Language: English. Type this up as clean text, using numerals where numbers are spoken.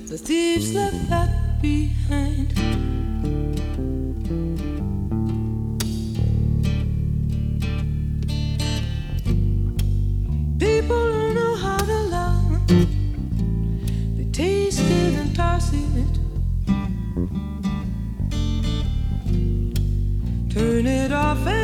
the thieves left that behind. People don't know how to love. They taste it and toss it. Turn it off and